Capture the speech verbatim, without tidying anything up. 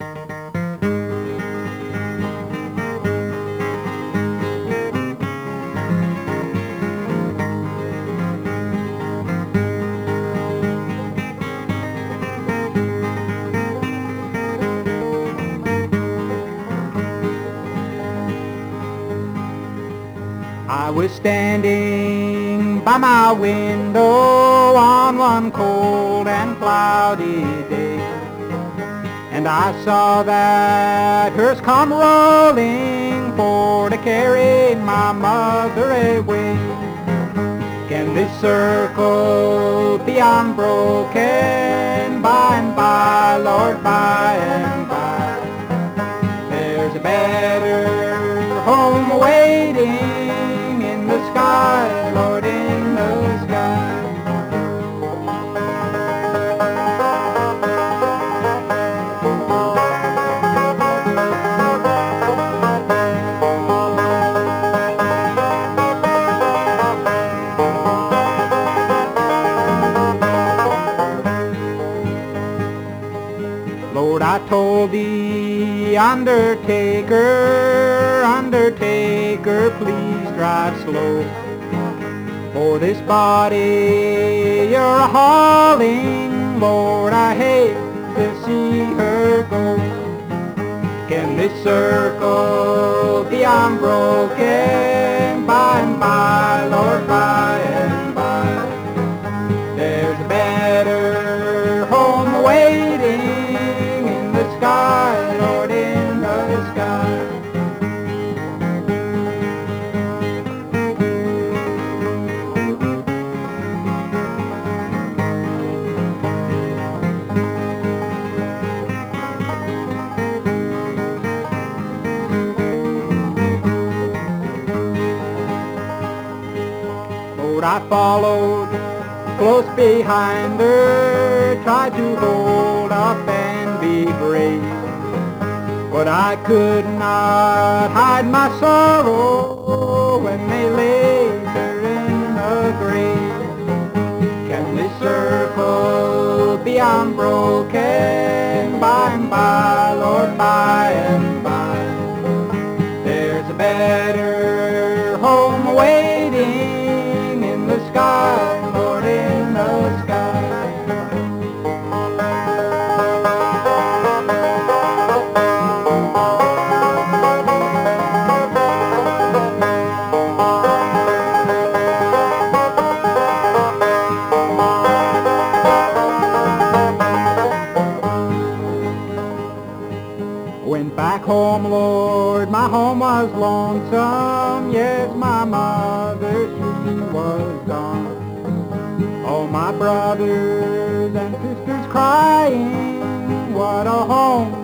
I was standing by my window on one cold and cloudy day, and I saw that hearse come rolling for to carry my mother away. Can this circle be unbroken by and by, Lord, by and by? There's a better home awaiting in the sky, Lord, in the sky. Lord, I told the undertaker, undertaker, please drive slow, for this body you're hauling, Lord, I hate to see her go. Can this circle be unbroken by and by, Lord, by and by? There's a better home awaiting in the sky, Lord, in the sky. Lord, I followed close behind her, tried to hold up and be brave, but I could not hide my sorrow when they laid her in the grave. Can this circle be unbroken by and by, Lord, by and by? There's a better home awaiting in the sky, Lord, in the sky. Went back home, Lord, my home was lonesome. Yes, my mother, she was gone. All my brothers and sisters crying, what a home